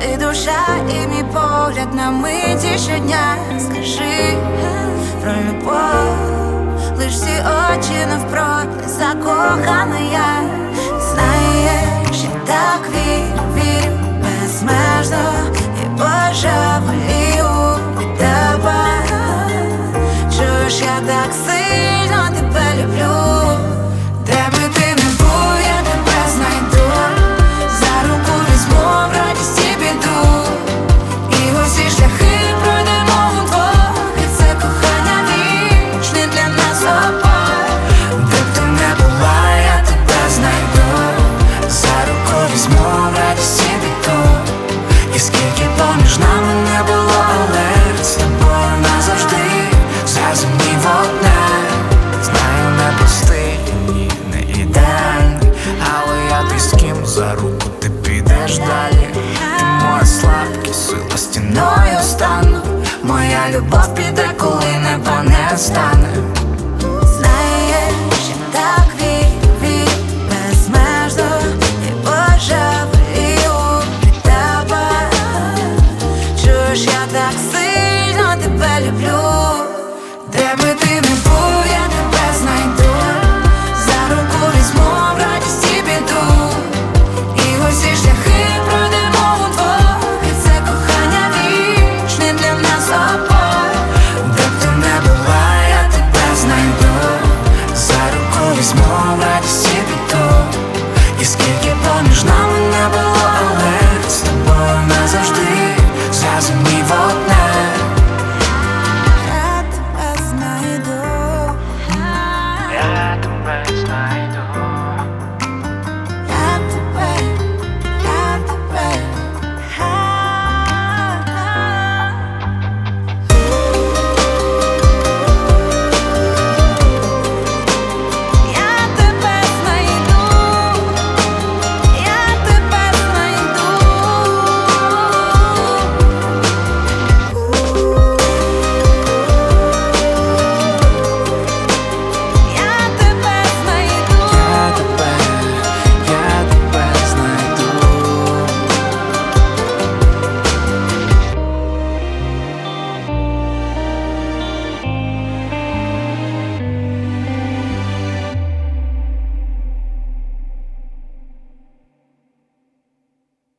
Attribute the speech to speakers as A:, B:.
A: ти душа і мій погляд на миті щодня. Скажи про любов, лиш всі очі навпроти, закохана я. Знаєш, я так вірю безмежно і божеволію від тебе. Чуєш, я так сильно тебе люблю. Де би ти не був, я тебе знайду, за руку візьму в радість і біду, і усі шляхи пройдемо удвох, і це кохання вічне для нас обох. Де б ти не була, я тебе знайду, за руку візьму в радість і біду, і скільки поміж нами не було, але з тобою назавжди зразумів одне. Знаю, не простий, ні, не ідеальний, але я той, з ким за руку ти підеш далі. Ти моя слабкість, сила стіною стану, моя любов піде, коли неба не стане.